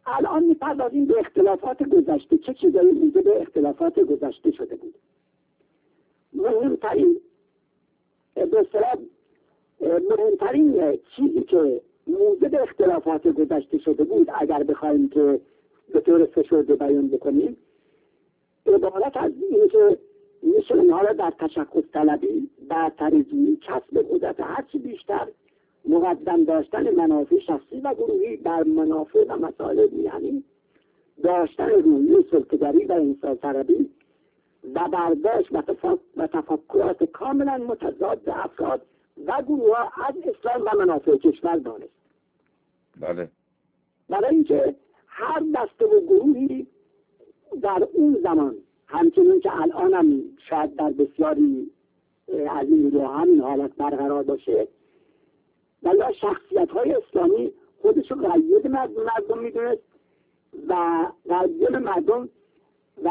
الان می‌پردازیم به اختلافات گذشته. چه چیزایی موجب اختلافات گذشته شده بود؟ مهمترین چیزی که موجب اختلافات گذشته شده بود، اگر بخوایم که به طور فشرده بیان بکنیم، عبارت از این که میشه اونها را در تشخص طلبی، در ترجیح کسب قدرت هرچی بیشتر، مقدم داشتن منافع شخصی و گروهی بر منافع و مصالح، یعنی داشتن روحیه سلطه‌گری و انحصار طلبی و برداشت و تفکرات کاملا متضاد افراد و گروه ها از اسلام و منافع کشور دانست. بله. برای اینکه هر دسته و گروهی در اون زمان، همچنین که الان هم شاید در بسیاری از این گروه همین حالت برقرار باشه، ولی شخصیت های اسلامی خودشو قید مردم میدونست و قید مردم و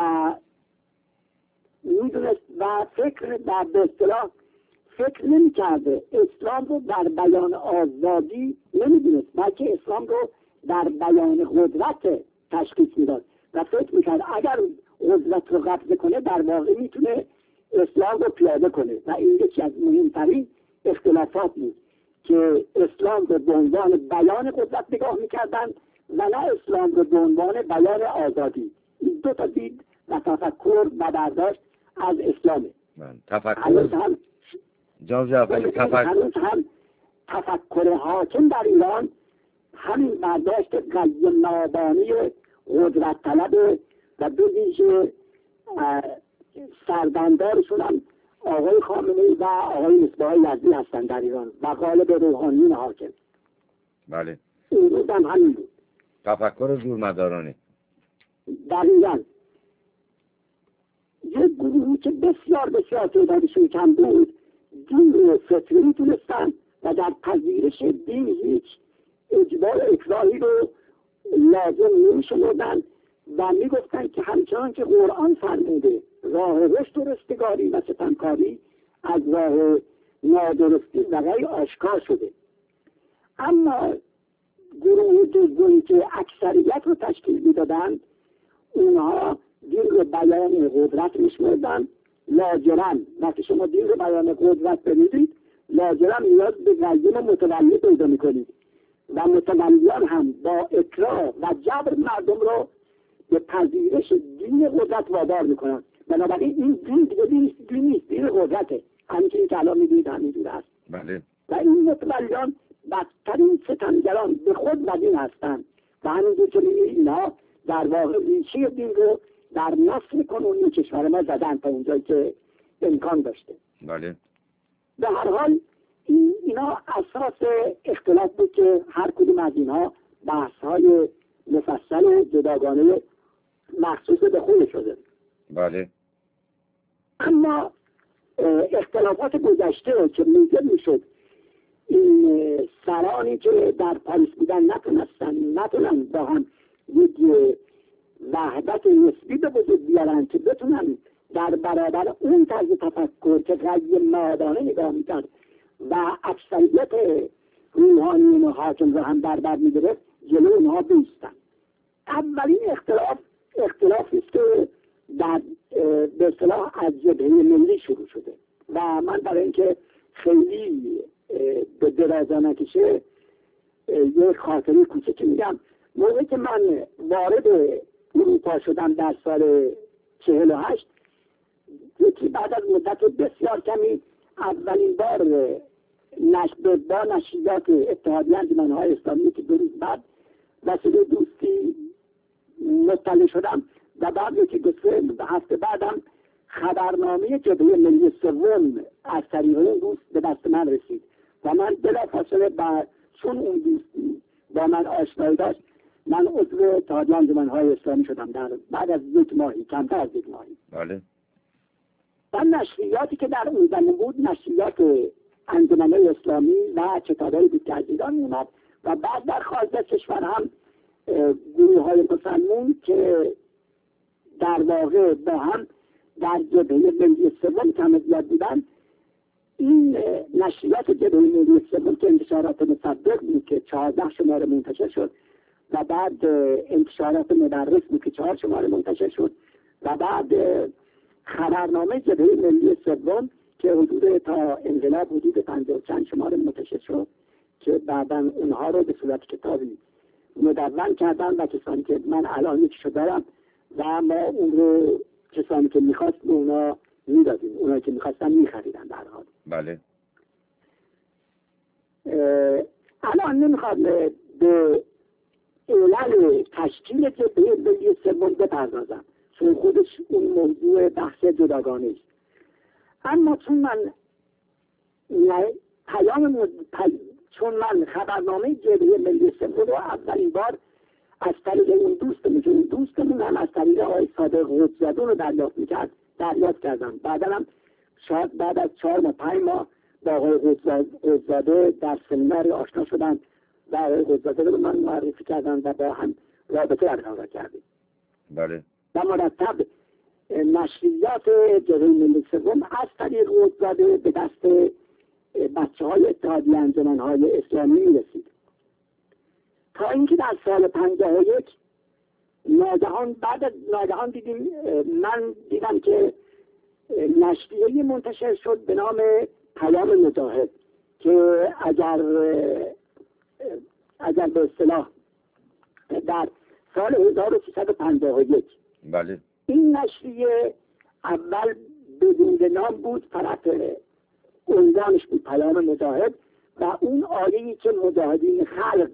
میدونست و فکر در به اصطلاح فکر نمی کرده اسلام رو در بیان آزادی نمیدونست، بلکه اسلام رو در بیان قدرت تشخیص میداد و فکر میکرد اگر قدرت رو قبضه کنه در واقع میتونه اسلام رو پیاده کنه. و این یکی از مهمترین اختلافات بود که اسلام رو به عنوان بیان قدرت نگاه میکردن و نه اسلام رو به عنوان بیان آزادی. این دو تا دید و تفکر و برداشت از اسلامه. تفکر حاکم در ایران همین برداشت قیم نابانی قدرت طلب و دو ویژه سردمدارشون هم آقای خامنه‌ای و آقای مصباح یزدی هستند در ایران و غالب روحانیون حاکم. بله. این روز هم همین بود. تفکر زورمدارانه. دقیقاً. یک گروهی که بسیار تعدادشون کم بود، دین فطری میتونستن و در پذیرش دین هیچ اجبار اکراهی رو لازم نمیشمردن و میگفتن که همچنان که قرآن فرموده راه رشد و رستگاری و ستمکاری از راه نادرستی و غی آشکار شده. اما گروه دومی که اکثریت رو تشکیل میدادند، اونها دین رو بیان قدرت میشمردن. لاجرم وقتی شما دین رو بیان قدرت ببینید، لاجرم نیاز به قیم متولی پیدا میکنید و متولیان هم با اکراه و جبر مردم رو به پذیرش دین قدرت وادار میکنن. بنابراین این دین دیگه دین نیست، دین قدرته، همچنین که الان میدونید همینجور است. بله. و این متولیان بدترین ستمگران به خود و دین هستند و همینجور که میبینید اینا در واقع ریشه دین رو در نسل کنونی کشور ما زدن تا اونجایی که امکان داشته. بله. به هر حال اینا اساس اختلاف بود که هر کدوم از اینها بحث‌های مفصل و جداگانه مخصوص به خود شده. بله. اما اختلافات گذشته که موجب میشد این سرانی که در پاریس بودن نتونن با هم یک وحدت نسبی به وجود بیارن که بتونن در برابر اون طرز تفکر که قیم مادانه نگاه میکرد و اکثریت روحانیون و حاکم رو هم در بر میگرفت، جلو اونها بیستن. اولین اختلافی است که در به اصطلاح از جبهه ملی شروع شده و من برای اینکه خیلی به درازا نکشه یک خاطره کوچکی میگم. موقعی که من وارد اروپا شدم در سال 48، یکی بعد از مدت بسیار کمی اولین بار با نشریات اتحادیه انجمن‌های اسلامی که 2 روز بعد وسیله دوستی مطلع شدم و بعد یکی 2 هفته بعدم خبرنامه جبهه ملی سوم از طریق اون دوست به دست من رسید و من بلافاصله چون اون دوست با من آشنایی داشت، من عضو اتحادیه انجمن‌های اسلامی شدم در بعد از 1 ماهی، کمتر از 1 ماهی. بله. و نشریاتی که در اون زمان بود نشریات انجمن‌های اسلامی و کتاب‌های بود که از ایران اومد و بعد در خارج از کشور هم گروه‌های مسلمون که در واقع با هم در جبهه ملی سوم کم زیاد بودن. این نشریات جبهه ملی سوم که انتشارات مصدق بود که 14 شماره منتشر شد و بعد انتشارات مدرس بود که 4 شماره منتشر شد و بعد خبرنامه جبهه ملی سوم که حدود تا انقلاب حدود 50 چند شماره منتشر شد که بعدا اونها رو به صورت کتابی مدون کردن و کسانی که من الان یکیشو دارم و ما اون رو کسانی که میخواست به اونا میدادیم، اونایی که میخواستن میخریدن در حال. بله. الان نمیخواد به علل تشکیل جبهه ملی سوم بپردازم چون خودش اون موضوع بحث جداگانه است. اما چون من چون من خبرنامه جبهه ملی سوم رو اولین بار از طریق اون دوستمون هم از طریق آقای صادق قطب‌زاده رو دریافت کردم. بعدا هم شاید بعد از 4 ماه 5 ماه با آقای قطب‌زاده در سمینار آشنا شدن و آقای قطب‌زاده رو من معرفی کردن و با هم رابطه برقرار کردیم. بله. و مرتب نشریات جبهه ملی سوم از طریق قطب‌زاده به دست بچه‌های اتحادیه انجمن‌های اسلامی می‌رسید تا اینکه در سال 51 ناگهان دیدم که نشریه منتشر شد به نام پیام مجاهد که اگر به اصطلاح در سال 1351 بله. این نشریه اول بدون نام بود، فقط عنوانش بود پیام مجاهد و اون آیه‌ای که مجاهدین خلق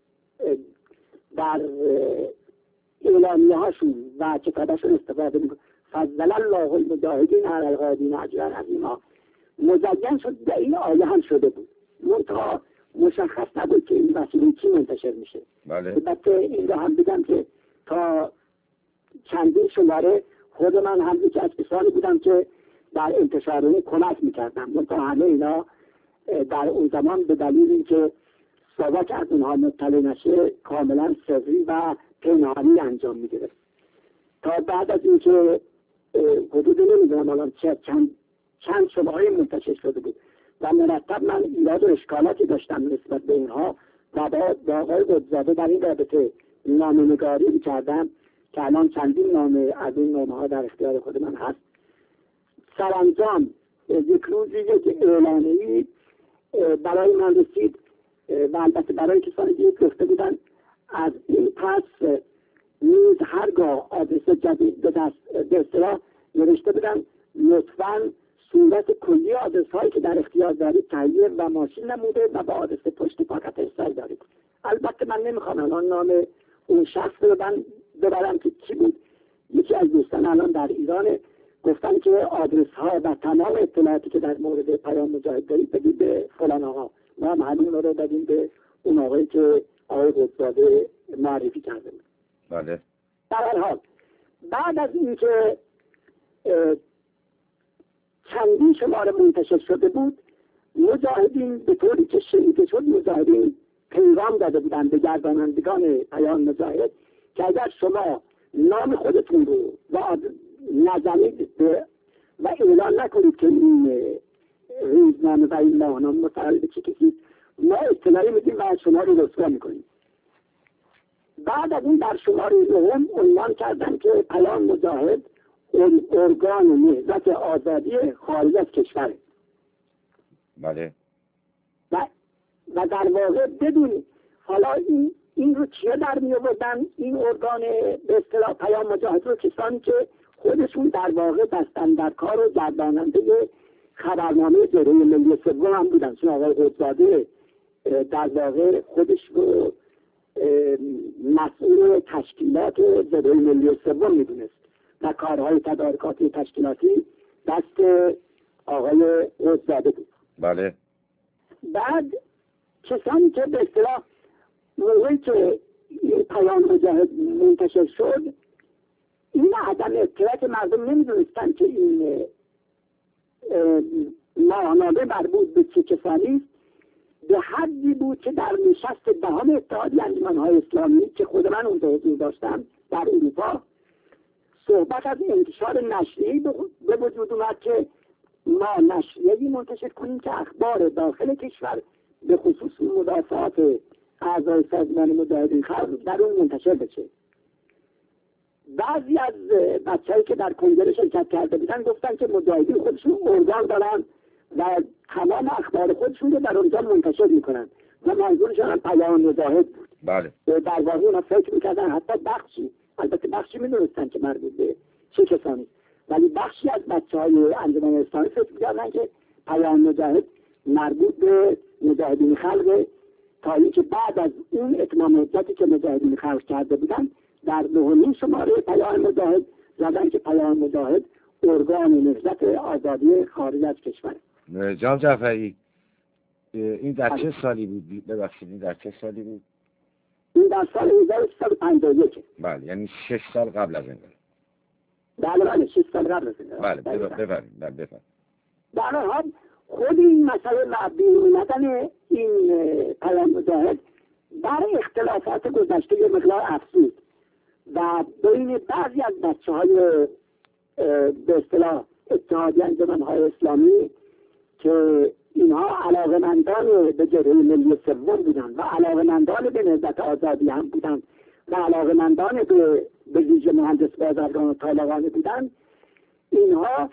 در اعلامیه هاشون و کتابشون استفاده میکنه فضل الله المجاهدین علی الغادرین اجرا عظیما مزین شد. به این آیه هم شده بود منتها مشخص نبود که این وسیله چی منتشر میشه. بله. البته این رو هم بگم که تا چندین شماره خود من هم یکی از کسانی بودم که در انتشار اون کمک میکردم منتها همه اینا در اون زمان به دلیل اینکه ساواک از اونها مطلع نشه کاملا سری و پنهانی انجام میگرفت تا بعد از اینکه حدود نمیدونم الان چند شماره منتشر شده بود و مرتب من ایراد و اشکالاتی داشتم نسبت به اینها و با آقای قطب‌زاده در این رابطه نامه‌نگاری میکردم که الان چندین نامه از این نامه ها در اختیار خود من هست. سرانجام یک روزی یک اعلامیه‌ای برای من رسید و البته برای کسانی که گفته بودن از این پس نیز هرگاه آدرس جدید به اصطلاح نوشته بودن لطفاً صورت کلی آدرس هایی که در اختیار دارید تهیه و ماشین نموده و با آدرس پشت پاکت ارسال دارید. البته من نمیخوام الان نام اون شخص رو ببرم که کی بود. یکی از دوستان الان در ایران گفتن که آدرس ها و تمام اطلاعاتی که در مورد پیام مجاهد دارید بدید به فلان آقا. ما هم همین رو دادیم به اون آقایی که آقای قطب‌زاده معرفی کرده بود. بله. در هر حال بعد از اینکه چندین شماره منتشر شده بود مجاهدین به طوری که شنیده شد مجاهدین پیغام داده بودن به گردانندگان پیام مجاهد که اگر شما نام خودتون رو نزنید و اعلان نکنید که این روزنامه و این ماهنامه متعلق به چه کسی ما اطلاعی میدیم و شما رو رسوا میکنیم. بعد از این در شماره 9 عنوان کردن که پیام مجاهد ارگان نهضت آزادی خارج از کشور. بله. و در واقع بدون حالا این رو چیه در می آوردن این ارگان به اصطلاح پیام مجاهد رو کسانی که خودشون در واقع دستن در کار و گرداننده خبرنامه جبهه ملی سوم هم بودن. چون آقای قطب‌زاده در واقع خودش رو مسئول تشکیلات جبهه ملی سوم میدونست و کارهای تدارکاتی تشکیلاتی دست آقای قطب‌زاده بود. بله. بعد کسانی که به اصطلاح موقعی که این پیام مجاهد منتشر شد این عدم اطلاعات مردم نمیدونستن که این ماهنامه مربوط به چه کسانی است به حدی بود که در نشست دهم اتحادیه انجمن‌های اسلامی که خود من اونجا حضور داشتم در اروپا صحبت از انتشار نشریه‌ای به وجود اومد که ما نشریه‌ای منتشر کنیم که اخبار داخل کشور به خصوص مدافعات اعضای سازمان مجاهدین خلق در اون منتشر بشه. بعضی از بچه‌هایی که در کنگره شرکت کرده بودن گفتن که مجاهدین خودشون ارگان دارن و تمام اخبار خودشون رو در اونجا منتشر میکنن و منظورشون هم پیام مجاهد بود. بله. در واقع اونا فکر میکردن حتی بخشی، البته بخشی میدونستن که مربوط به چه کسانی، ولی بخشی از بچه‌های انجمن اسلامی فکر میکردن که پیام مجاهد مربوط به مجاهدین خلق، تا اینکه بعد از اون اتمام حجتی که مجاهدین خلق کرده بودن در 9 شماره پیام مجاهد زدن که پیام مجاهد ارگان نهضت آزادی خارج از کشور. جناب جعفری این در چه سالی بود؟ ببخشید این در چه سالی بود؟ این در سال 1351. بله، یعنی 6 سال قبل از انقلاب. بله 6 سال قبل از انقلاب. بله بفرمایید. در حال خود این مسئله و بیرون اومدن این پیام مجاهد در اختلافات گذشته یه مقدار افزود و بین بعضی از بچه‌های به اصطلاح اتحادیه انجمن‌های اسلامی که اینها علاقه‌مندان به جبهه ملی سوم بودن و علاقه‌مندان به نهضت آزادی هم بودن و علاقه‌مندان به ویژه مهندس بازرگان و طالقانی بودن، اینها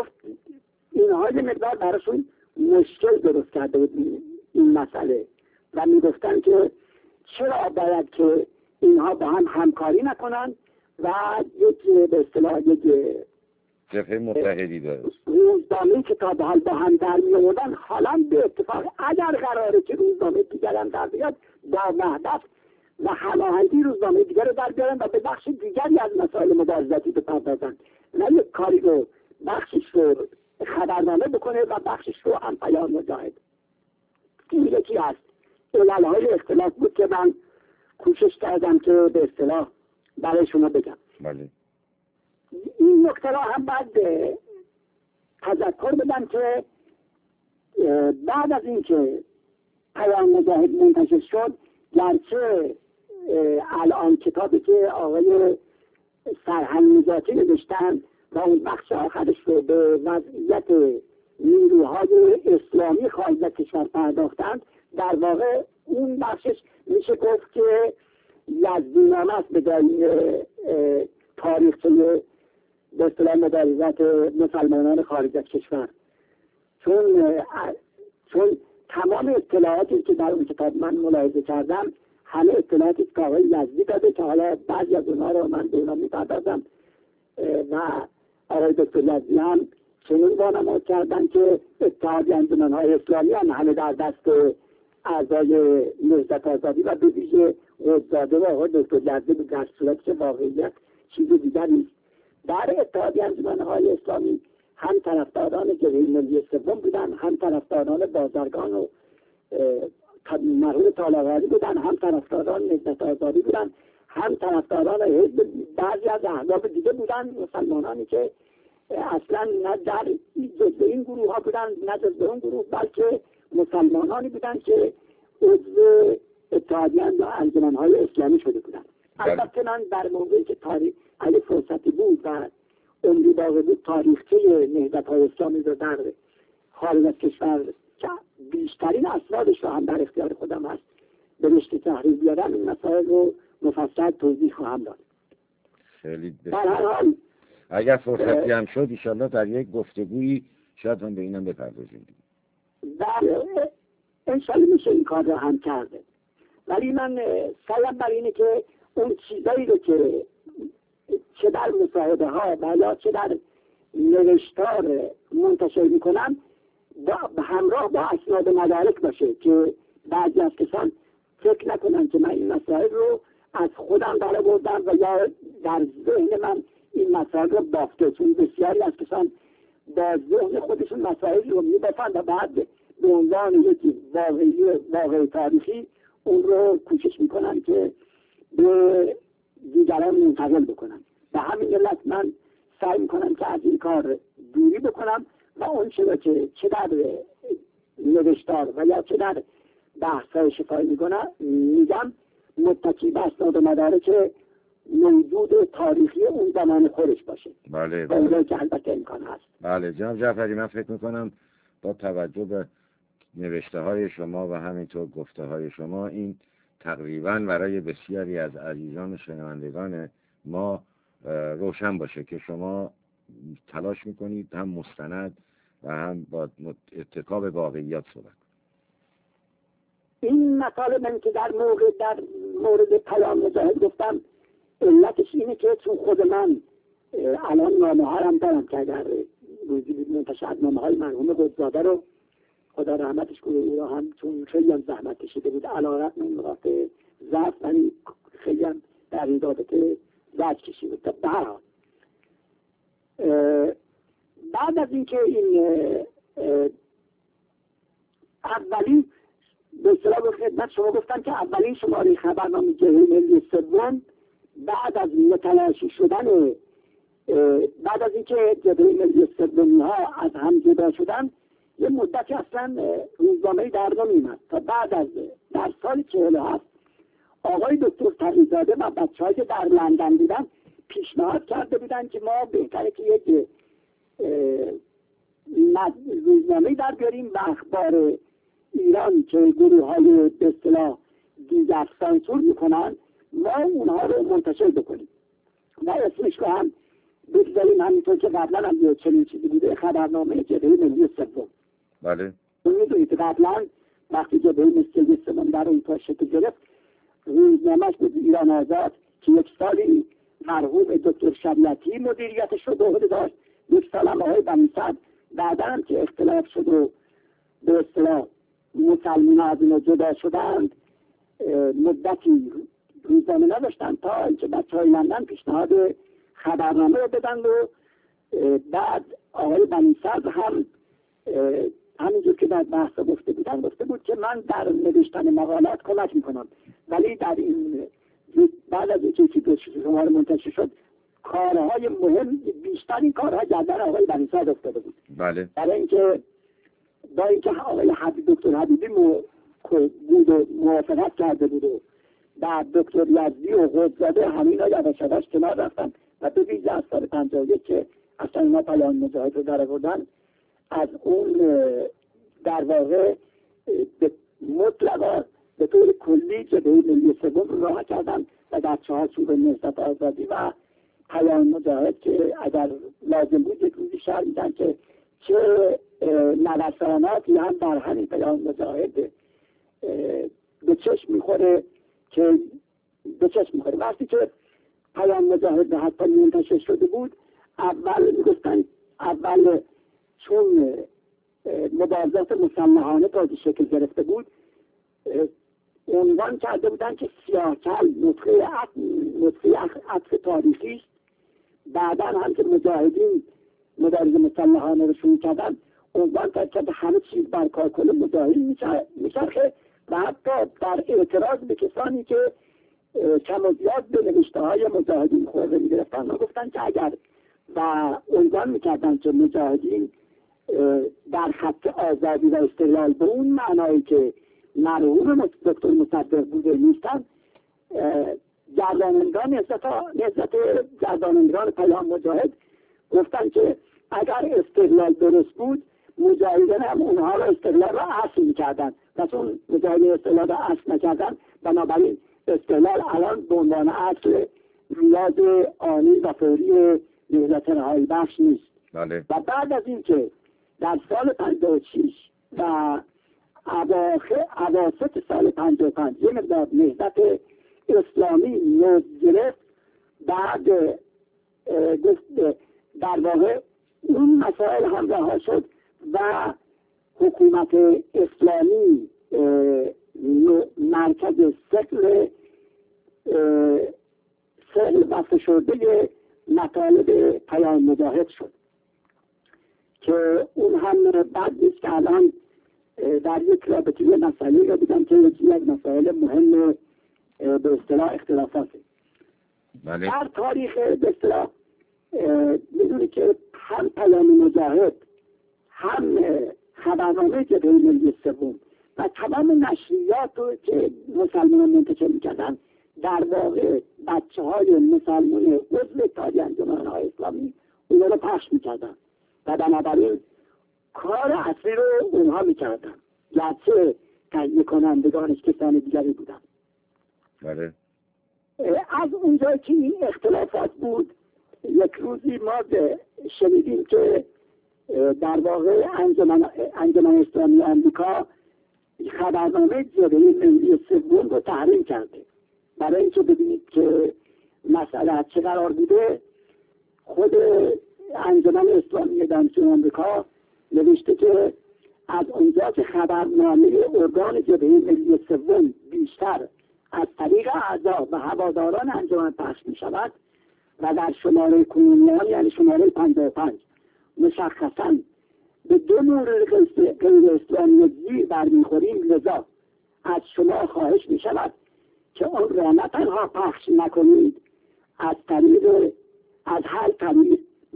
یه مقدار براشون مشکل درست کرده بود این مسئله و میگفتن که چرا باید که اینها با هم همکاری نکنن و به اصطلاح یک جبهه متحدی داره. روزنامه‌ای که تا به حال با هم در می آوردن، حالا به اتفاق اگر قراره که روزنامه دیگر هم در بیاد با وحدت و هماهنگی روزنامه دیگر رو در بیارن و به بخش دیگری از مسائل مبارزاتی بپردازن، نه یک کاری رو بخشش رو خبرنامه بکنه و بخشش رو هم پیام مجاهد. این یکی از علل‌های اختلاف بود که من کوشش کردم که به اصطلاح برای شما بگم. بله. این نکته را هم بعد تذکر بدم که بعد از اینکه پیام مجاهد منتشر شد، گرچه الان کتابی که آقای سرهنگ نجاتی نوشتن و اون بخش آخرش رو به وضعیت نیروهای اسلامی خارج از کشور پرداختند، در واقع اون بخشش میشه گفت که یزدی‌نامه است به دلیل تاریخچه به اصطلاح مبارزات مسلمانان خارج از کشور، چون تمام اطلاعاتی که در اون کتاب من ملاحظه کردم همه اطلاعاتی که آقای یزدی داده که حالا بعضی از اونها رو من به اونا میپردازم و آقای دکتر یزدی هم چنین وانمود کردن که اتحادیه انجمن‌های اسلامی هم همه در دست اعضای نهضت آزادی و به ویژه قدزاده و آقای دکتر یزدی بود، در صورتی که واقعیت چیز دیگر نیست. در اتحادیه انجمن‌های اسلامی هم طرفداران جبهه ملی سوم بودن، هم طرفداران بازرگان و مرحوم طالقانی بودن، هم طرفداران نهضت آزادی بودن، هم طرفداران حزب بعضی از احزاب دیگه بودن، مسلمانانی که اصلا نه در جزء این گروه ها بودن نه جزء اون گروه، بلکه مسلمانانی بودن که عضو اتحادیه انجمن‌های اسلامی شده بودن. البته من در موقعی که اگه فرصتی بود و عمری باقی بود تاریخچه نهضت‌های اسلامی رو در خارج از کشور که بیشترین اسنادش رو هم در اختیار خودم هست به رشته تحریر بیارم، این مسائل رو مفصل توضیح خواهم داد. خیلی در هر حال اگر فرصتی هم شد انشالله در یک گفتگویی شاید هم به اینم بپردازیم. بله انشالله میشه این کار رو هم کرده، ولی من سعیم بر اینه که اون چیزایی رو که چه در مصاحبه ها و یا چه در نوشتار منتشر میکنم همراه با اسناد مدارک باشه که بعضی از کسان فکر نکنن که من این مسائل رو از خودم درآوردم و یا در ذهن من این مسائل رو بافته، چون بسیاری از کسان با ذهن خودشون مسائل رو میبافن و بعد به عنوان یک واقعی تاریخی اون رو کوشش میکنن که به دیگران منتقل بکنن. به همین علت من سعی میکنم که از این کار دوری بکنم و اون چرا که چه در نوشتار و یا چه در بحث‌های شفاهی میگم متکی به اسناد و مدارک موجود تاریخی اون زمان خودش باشه. بله اونجا که البته امکان هست. بله جناب جعفری، من فکر میکنم با توجه به نوشته های شما و همینطور گفته های شما این تقریبا برای بسیاری از عزیزان و شنوندگان ما روشن باشه که شما تلاش میکنید هم مستند و هم با اتکا به واقعیات صحبت. این مطالب من که در مورد پیام مجاهد گفتم، علتش اینه که چون خود من الان نامه ها هم دارم که اگر روزی منتشر نامه های مرحوم قدزاده رو خدا رحمتش کنه، او را هم چون خیلی هم زحمت کشیده بود علیرغم من نقاط ضعف، ولی خیلی هم در این رابطه زحمت کشیده بود. به هر حال بعد از اینکه این اولین به اصطلاح خدمت شما گفتم که اولین شماره خبرنامه جبهه ملی سوم بعد از متلاشی شدن بعد از اینکه جبهه ملی سومی ها از هم جدا شدن یه مدتی اصلا روزنامه‌ای در نمی‌آمد تا بعد از در سال 47 آقای دکتر تقی‌زاده و بچه‌هایی که در لندن بودن پیشنهاد کرده بودن که ما بهتره که یک روزنامه‌ای در بیاریم و اخبار ایران که گروه‌های به اصطلاح دیگر سانسور میکنن ما اونها رو منتشر بکنیم و اسمش رو هم بگذاریم همینطور که قبلا هم یه چنین چیزی بوده، خبرنامه جبهه ملی سوم. بله. میدونید قبلا وقتی جبهه ملی سوم در اون تا شکل گرفت روزنامه‌اش بود ایران آزاد که یک سالی مرحوم دکتر شریعتی مدیریتش رو به عهده داشت، یک سال هم آقای بنی صدر، بعدا هم که اختلاف شد و به اصطلاح مسلمان‌ها از اینو جدا شدند مدتی روزنامه نداشتن تا اینکه بچه‌های لندن پیشنهاد خبرنامه رو بدن و بعد آقای بنی صدر هم همینجور که در بحث گفته بود که من در نوشتن مقالات کمک میکنم، ولی در این بعد از اینکه شماره منتشر شد کارهای مهم بیشترین کارها گردن آقای بنی صدر افتاده بود. بله. برای اینکه با اینکه آقای دکتر حبیبی بود و موافقت کرده بود و بعد دکتر یزدی و قدزاده همینا یواش یواش کنار رفتن و به ویژه از سال 51 که اصلا اینا پیام مجاهد رو در آوردن از اون در واقع مطلقا به طور کلی جبهه ملی سوم رو راه کردن و در چارچوب نهضت آزادی و پیام مجاهد که اگر لازم بود یک روزی شرح میدن که چه نوساناتی هم در همین پیام مجاهد به چشم میخوره وقتی که پیام مجاهد به حتی منتشر شده بود اول میگفتن چون مبارزات مسلحانه تازه شکل گرفته بود عنوان کرده بودن که سیاه‌کل نطفه عطف تاریخی است. بعدا هم که مجاهدین مبارزه مسلحانه رو شروع کردن عنوان کرد که همه چیز بر کارکل مجاهدین میچرخه و حتی در اعتراض به کسانی که کم و زیاد به نوشته‌های مجاهدین خورده می‌گرفتن گفتن که اگر و عنوان می‌کردن که مجاهدین در خط آزادی و استقلال به اون معنایی که مرحوم دکتر مصدق بوده نیستن، گردانندگان نهضت گردانندگان پیام مجاهد گفتن که اگر استقلال درست بود مجاهدین هم اونها رو استقلال رو اصل می‌کردن و چون مجاهدین استقلال رو اصل نکردن بنابراین استقلال الان به عنوان اصل ریاض آنی و فوری نهضت رهایی بخش نیست. بله. و بعد از اینکه در سال 56 و اواسط سال 55 یه مقدار نهضت اسلامی نوز گرفت، بعد در واقع اون مسائل هم رها شد و حکومت اسلامی مرکز ثقل و فشرده مطالب پیام مجاهد شد که اون هم بعد نیست که الان در یک رابطه مسئله رو بودم که یکی از مسائل مهم به اصطلاح اختلافاته. بله. در تاریخ به اصطلاح میدونی که هم پیام مجاهد هم خبرنامه جبهه ملی سوم و تمام نشریات رو که مسلمانان منتشر میکردن در واقع بچه‌های مسلمان عضو اتحادیه انجمن‌های اسلامی اونها رو پخش میکردن و بنابراین کار اصلی رو اونها میکردن، گرچه تهیه کنندگانش کسان دیگری بودن. بله. از اونجا که این اختلافات بود، یک روزی ما شنیدیم که در واقع انجمن اسلامی آمریکا خبرنامه جبهه ملی سوم رو تحریم کرده. برای اینکه ببینید که مسئله چه قرار بوده، خود انجمن اسلامی دانشجویان آمریکا نوشته که از اونجا که خبرنامه ارگان جبهه ملی سوم بیشتر از طریق اعضا و هواداران انجمن پخش می شود و در شماره کنونیان یعنی شماره 55 مشخصاً به دو مورد غیر اسلامی زیر برمیخوریم، لذا از شما خواهش می شود که آن را نه تنها پخش نکنید، از هر طریق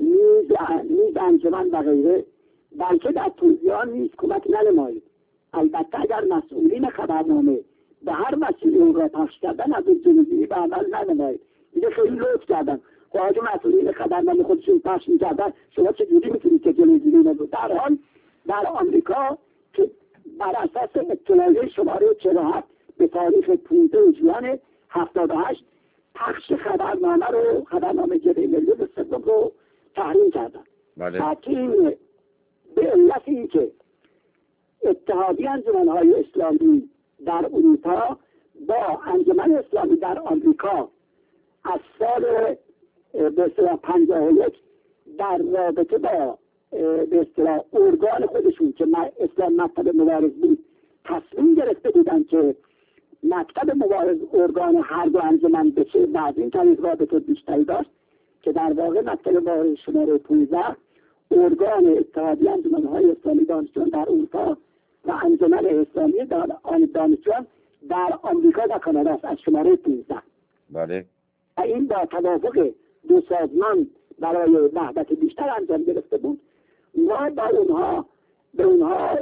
نیز انجمن و غیره، بلکه در توضیحات نیز کمک ننمایید. البته اگر مسئولین خبرنامه به هر وسیله اون را پخش کردن، از این جلوگیری به عمل ننمایید. دیگه خیلی لطف کردن. خواهد مسئولین خبرنامه خودشون پخش می‌کردن، شما چجوری میتونید که جلوگیری نکنید؟ در حال در آمریکا که بر اساس اطلاعیه شماره 47 به تاریخ 15 ژوئن 78 پخش خبرنامه جبهه ملی سوم رو تحریم کردن. بله. به علت اینکه اتحادیه انجمن‌های اسلامی در اروپا با انجمن اسلامی در آمریکا از سال به اصطلاح 51 در رابطه با به اصطلاح ارگان خودشون که اسلام مکتب مبارز بود تصمیم گرفته بودن که مکتب مبارز ارگان هر دو انجمن بشه و از این طریق رابطه بیشتری داشت، که در واقع مکتب مبارز شماره 15 ارگان اتحادیه انجمن‌های اسلامی دانشجویان در اروپا و انجمن اسلامی دانشجویان در آمریکا و کانادا است از شماره 15. بله. و این با توافق دو سازمان برای وحدت بیشتر انجام گرفته بود. ما به اونها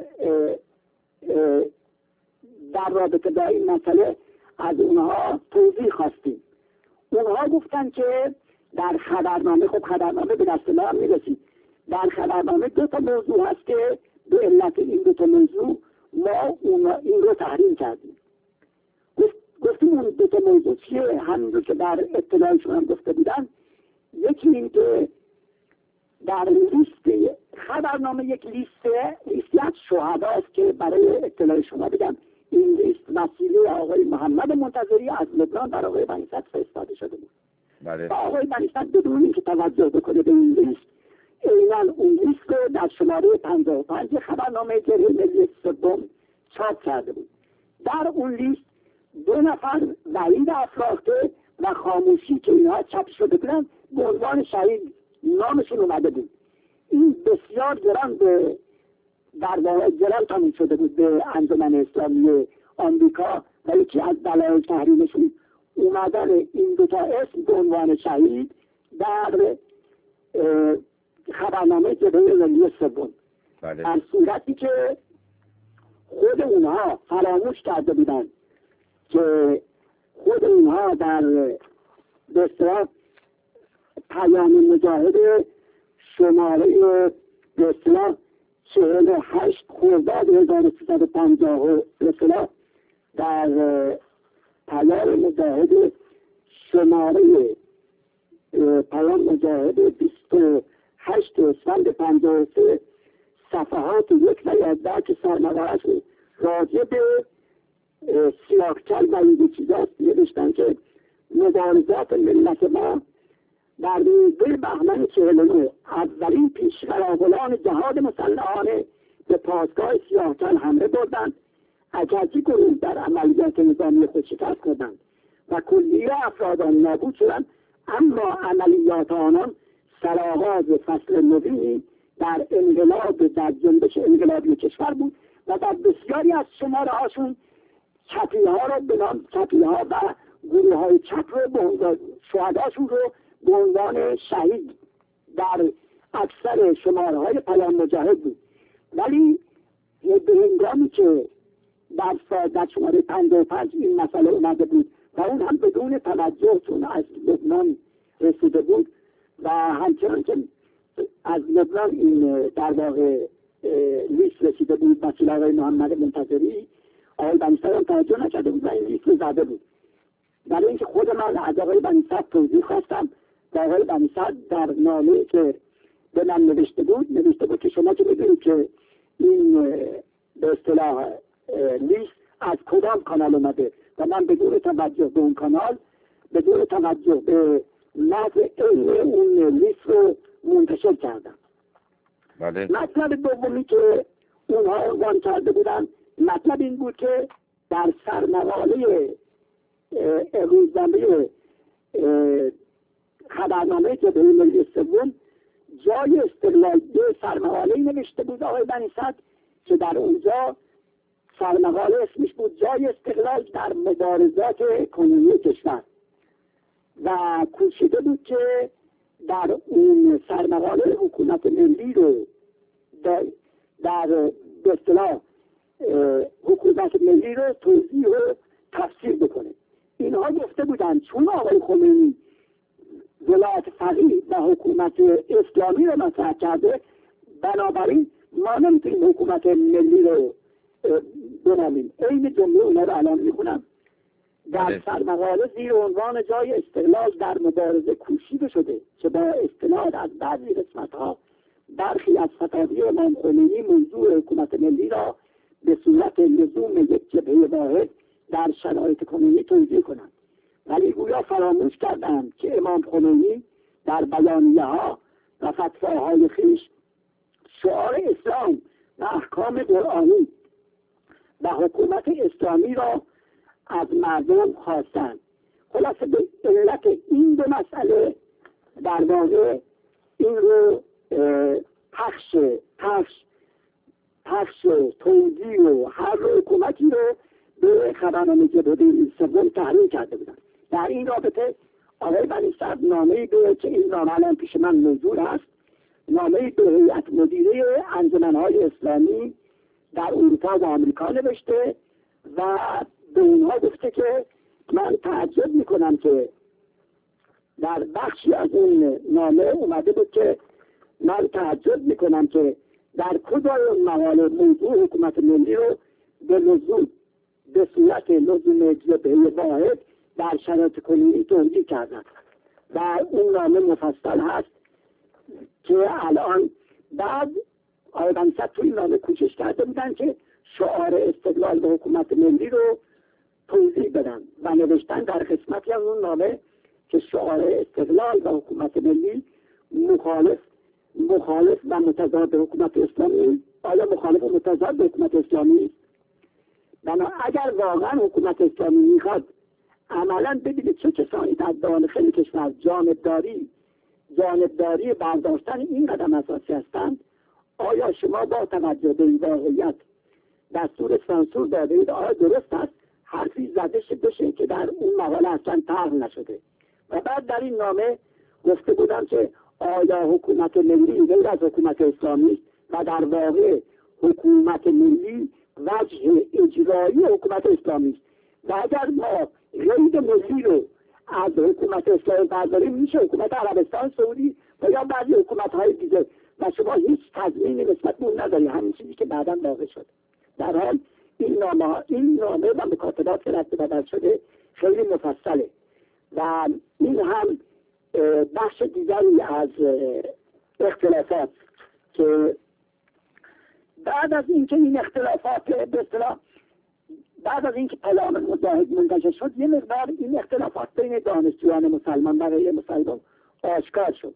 در رابطه با این مسئله از اونها توضیح خواستیم. اونها گفتن که در خبرنامه، خب خبرنامه به دست ما هم میرسید، در خبرنامه 2 تا موضوع هست که به علت این 2 تا موضوع ما این رو تحریم کردیم. گفتیم اون 2 تا موضوع چیه؟ همین رو که در اطلاعشون هم گفته بودن. یکی این که در لیست خبرنامه یک لیستی از شهداست که برای اطلاع شما بگم این لیست وسیله آقای محمد منتظری از لبنان در آقای بنی‌صدر فرستاده شده بود. بله. آقای بنی‌صدر بدون اینکه توجه بکنه به این لیست، اینان اون لیست رو در شماره 55 خبرنامه جبهه ملی سوم چاپ کرده بود. در اون لیست 2 نفر وحید افراخته و خاموشی که اینها چاپ شده بودن به عنوان شهید نامشون اومده بود. این بسیار در واقع گران تموم شده بود به انجمن اسلامی آمریکا و یکی از دلایل تحریمشون اومدن این 2 تا اسم به عنوان شهید در خبرنامه جبهه ملی سوم. بله. در صورتی که خود اونها فراموش کرده بودن که خود اونها در به اصطلاح پیام مجاهد شماره به اصطلاح 48 خرداد 1350 به اصطلاح در پیام مجاهد شماره پیام مجاهد 28 اسفند 53 صفحات 1 و 11 که سرنوشتش راجع به سیاه‌چال و این چیزاست نوشتن که مبارزات ملت ما در 19 بهمن 49 اولین پیشقراقلان جهاد مسلحانه به پاسگاه سیاه‌چال حمله بردند. اگرچه گروه در عملیات نظامی خود شکست خوردند و کلیه افراد آن نابود شدند، اما عملیات آنان سرآغاز فصل نوی در جنبش انقلابی کشور بود و در بسیاری از شماره هاشون چپی‌ها و گروه های چپ رو شهداشون رو به عنوان شهید در اکثر شماره های پیام مجاهد بود. ولی به هنگامی که در شماره 55 این مسئله اومده بود و اون هم بدون توجه چون از لبنان رسیده بود و همچنان که از لبنان این در واقع لیست رسیده بود وسیله آقای محمد منتظری، آقای بنی‌صدر هم توجه نکرده بود و این لیست رو زده بود. برای اینکه خود من از آقای بنی صدر توضیح خواستم و آقای بنی صدر در نامه‌ای که به من نوشته بود که شما که می‌دونید که این به اصطلاح لیست از کدام کانال اومده و من بدون توجه به اون کانال، بدون توجه به متن علم اون لیست رو منتشر کردم. بله. مطلب دومی که اونها عنوان کرده بودن، مطلب این بود که در سرمقاله روزنامه خبرنامه جبهه ملی سوم جای استقلال دو سرمقاله نوشته بود آقای بنی صدر که در اونجا سرمقاله اسمش بود جای استقلال در مبارزات کنونی کشور و کوشیده بود که در اون سرمقاله حکومت ملی رو در به اصطلاح حکومت ملی رو توضیح و تفسیر بکنه. اینها گفته بودن چون آقای خمینی ولایت فقیه و حکومت اسلامی رو مطرح کرده، بنابراین ما نمیتونیم حکومت ملی رو بنامیم. این جمله اونا رو الان میخونم. در سرمقاله زیر عنوان جای استقلال در مبارزه کوشیده شده که با استناد از بعضی قسمت‌ها برخی از فتاوی امام خمینی موضوع حکومت ملی را به صورت لزوم یک جبهه واحد در شرایط کنونی توضیح کنند، ولی گویا فراموش کردند که امام خمینی در بیانیه‌ها و فتواهای خویش شعار اسلام و احکام قرآنی و حکومت اسلامی را از مردم خواستند. خلاصه به علت این دو مسئله در واقع این رو پخش توزیع و هر حکومتی رو به خبرنامه جبهه سوم تحریم کرده بودن. در این رابطه آقای بنی صدر نامه‌ای به که این نامه الان پیش من موجود است، نامه‌ای به هیئت مدیره انجمن‌های اسلامی در اروپا و آمریکا نوشته و به اونها گفته که من تعجب میکنم که در بخشی از اون نامه اومده بود که من تعجب میکنم که در کدام مقاله موضوع حکومت ملی رو به صورت لزوم جبهه واحد در شرایط کنونی توضیح کردن و اون نامه مفصل هست که الان بعد آقای بنی صدر توی نامه کوشش کرده بودن که شعار استقلال به حکومت ملی رو توضیح بدن و نوشتن در قسمتی از اون نامه که شعار استقلال و حکومت ملی مخالف و متضاد به حکومت اسلامی. آیا مخالف و متضاد به حکومت اسلامی؟ بنا اگر واقعا حکومت اسلامی میخواد عملا ببینید چه کسانی در داخل کشور جانبداری برداشتن این قدم اساسی هستند، آیا شما با توجه به این واقعیت دستور سانسور داده اید؟ آیا درست است حرفی زده بشه که در اون مقاله اصلا طرح نشده؟ و بعد در این نامه گفته بودم که آیا حکومت ملی غیر از حکومت اسلامی و در واقع حکومت ملی وجه اجرایی حکومت اسلامی است و اگر ما غیر ملی رو از حکومت اسلامی برداریم میشه حکومت عربستان سعودی و یا بعضی حکومت‌های دیگه و شما هیچ تضمینی نسبت به اون نداری، همین چیزی که بعداً واقع شد. در حال این نامه و مکاتبات که رد بدل شده خیلی مفصله و این هم بخش دیگری از اختلافات که بعد از اینکه این اختلافات به اصطلاح بعد از اینکه پیام مجاهد منتشر شد یه مقدار این اختلافات بین دانشجویان مسلمان برای مسلمان آشکار شد.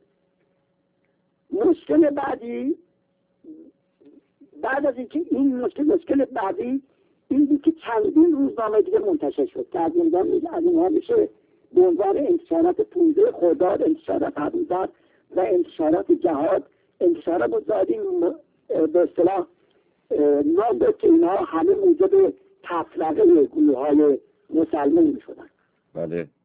مشکل بعدی بعد از اینکه این مشکل بعدی این بود که چندین روزنامه دیگه منتشر شد که از اونها میشه به عنوان انتشارات 15 خرداد، انتشارات ابوذر و انتشارات جهاد، انتشارات مجاهدین به اصطلاح نام بود که اینها همه موجب تفرقه گروه‌های مسلمان میشدن. بله.